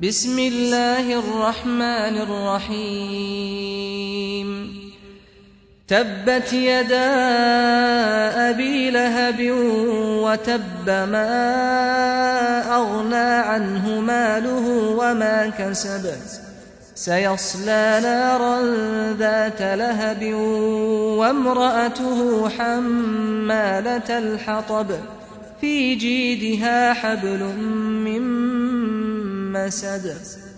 بسم الله الرحمن الرحيم تبت يدا أبي لهب وتب ما أغنى عنه ماله وما كسب سيصلى نارا ذات لهب وامرأته حمالة الحطب في جيدها حبل من مسد